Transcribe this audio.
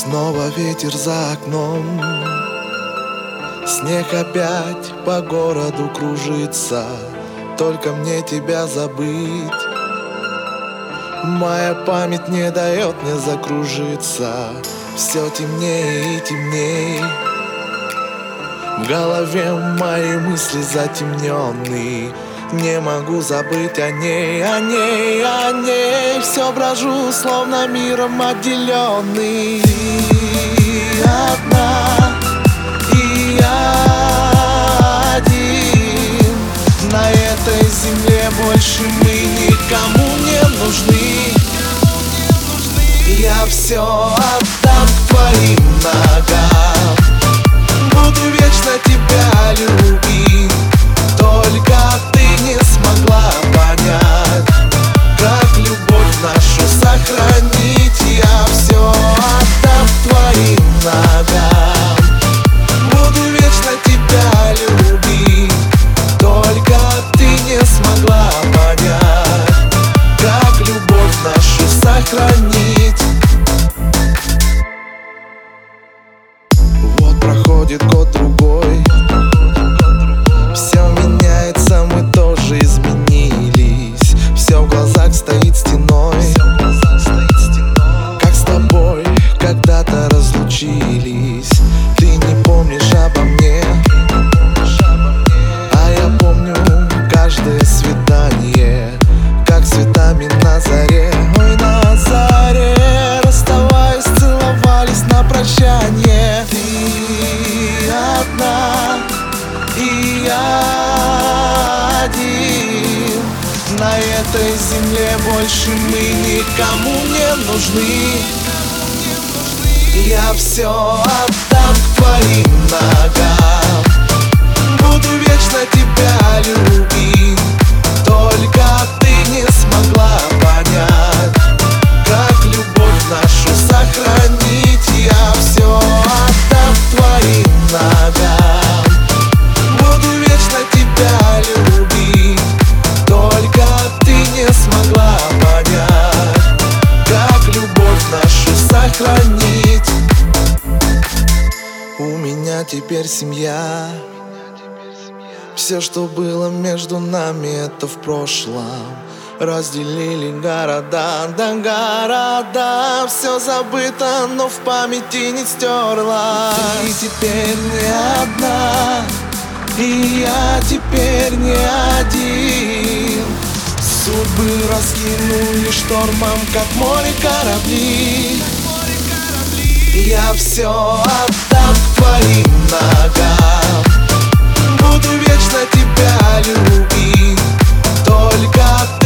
Снова ветер за окном, снег опять по городу кружится. Только мне тебя забыть. Моя память не дает мне закружиться. Все темнее и темнее. В голове мои мысли затемненные. Не могу забыть о ней, о ней, о ней. Все брожу, словно миром отделенный. Ты одна, и я один. На этой земле больше мы никому не нужны. Я все отдам к твоим ногам. Буду вечно тебя любить. Только ты не смогла понять, как любовь нашу сохранить. Я все отдам к твоим ногам. Буду вечно тебя любить. Только ты не смогла понять, как любовь нашу сохранить. Вот проходит год-другой, все меняется, мы тоже изменились. Все в глазах стоит стеной, как с тобой когда-то разлучились. Ты не помнишь обо мне, а я помню каждое свидание, как цветами на заре. Ой, на заре, расставаясь, целовались на прощание. Ты одна, и я один. На этой земле больше мы никому не нужны. Я все отдам к твоим ногам. Буду вечно тебя любить. Только ты не смогла понять, как любовь нашу сохранить. Я все отдам к твоим ногам. Буду вечно тебя любить. Только ты не смогла понять, как любовь нашу сохранить. У меня теперь семья. Все, что было между нами, это в прошлом. Разделили города, да города. Все забыто, но в памяти не стерлось. Ты теперь не одна, и я теперь не один. Судьбы раскинули штормом, как море корабли. Я все отдам к твоим ногам. Буду вечно тебя любить. Только